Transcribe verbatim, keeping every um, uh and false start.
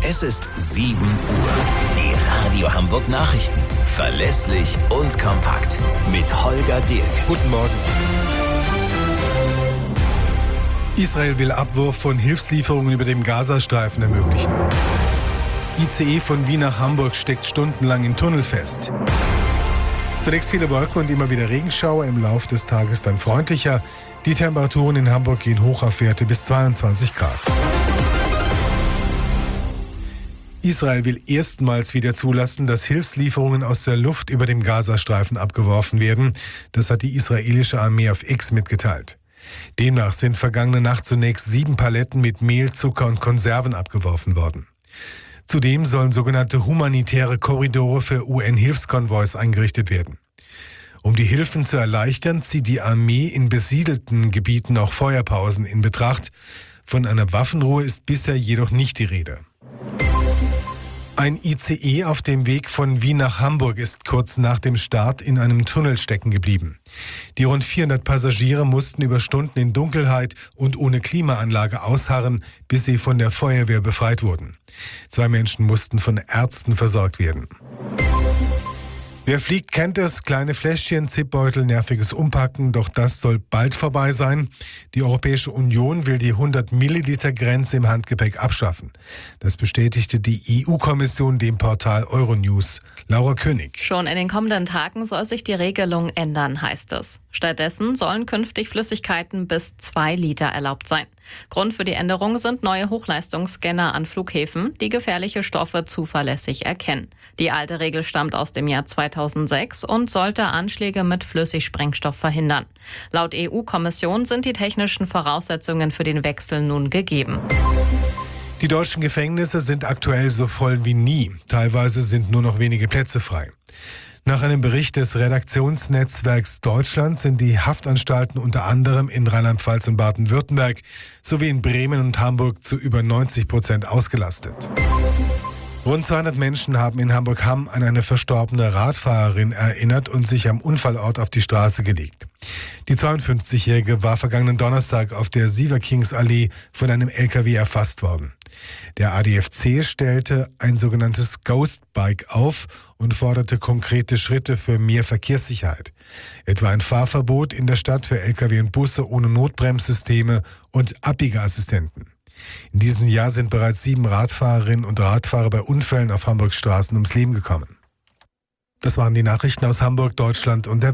Es ist sieben Uhr. Die Radio Hamburg Nachrichten. Verlässlich und kompakt. Mit Holger Dirk. Guten Morgen. Israel will Abwurf von Hilfslieferungen über dem Gazastreifen ermöglichen. I C E von Wien nach Hamburg steckt stundenlang im Tunnel fest. Zunächst viele Wolken und immer wieder Regenschauer, im Lauf des Tages dann freundlicher. Die Temperaturen in Hamburg gehen hoch auf Werte bis zweiundzwanzig Grad. Israel will erstmals wieder zulassen, dass Hilfslieferungen aus der Luft über dem Gazastreifen abgeworfen werden. Das hat die israelische Armee auf X mitgeteilt. Demnach sind vergangene Nacht zunächst sieben Paletten mit Mehl, Zucker und Konserven abgeworfen worden. Zudem sollen sogenannte humanitäre Korridore für U N-Hilfskonvois eingerichtet werden. Um die Hilfen zu erleichtern, zieht die Armee in besiedelten Gebieten auch Feuerpausen in Betracht. Von einer Waffenruhe ist bisher jedoch nicht die Rede. Ein I C E auf dem Weg von Wien nach Hamburg ist kurz nach dem Start in einem Tunnel stecken geblieben. Die rund vierhundert Passagiere mussten über Stunden in Dunkelheit und ohne Klimaanlage ausharren, bis sie von der Feuerwehr befreit wurden. Zwei Menschen mussten von Ärzten versorgt werden. Wer fliegt, kennt es. Kleine Fläschchen, Zipbeutel, nerviges Umpacken. Doch das soll bald vorbei sein. Die Europäische Union will die hundert Milliliter Grenze im Handgepäck abschaffen. Das bestätigte die E U-Kommission dem Portal Euronews. Laura König. Schon in den kommenden Tagen soll sich die Regelung ändern, heißt es. Stattdessen sollen künftig Flüssigkeiten bis zwei Liter erlaubt sein. Grund für die Änderung sind neue Hochleistungsscanner an Flughäfen, die gefährliche Stoffe zuverlässig erkennen. Die alte Regel stammt aus dem Jahr zweitausendsechs und sollte Anschläge mit Flüssigsprengstoff verhindern. Laut E U-Kommission sind die technischen Voraussetzungen für den Wechsel nun gegeben. Die deutschen Gefängnisse sind aktuell so voll wie nie. Teilweise sind nur noch wenige Plätze frei. Nach einem Bericht des Redaktionsnetzwerks Deutschland sind die Haftanstalten unter anderem in Rheinland-Pfalz und Baden-Württemberg sowie in Bremen und Hamburg zu über neunzig Prozent ausgelastet. Rund zweihundert Menschen haben in Hamburg-Hamm an eine verstorbene Radfahrerin erinnert und sich am Unfallort auf die Straße gelegt. Die zweiundfünfzigjährige war vergangenen Donnerstag auf der Sieverkingsallee von einem L K W erfasst worden. Der A D F C stellte ein sogenanntes Ghost-Bike auf und forderte konkrete Schritte für mehr Verkehrssicherheit. Etwa ein Fahrverbot in der Stadt für L K W und Busse ohne Notbremssysteme und Abbiegeassistenten. In diesem Jahr sind bereits sieben Radfahrerinnen und Radfahrer bei Unfällen auf Hamburgs Straßen ums Leben gekommen. Das waren die Nachrichten aus Hamburg, Deutschland und der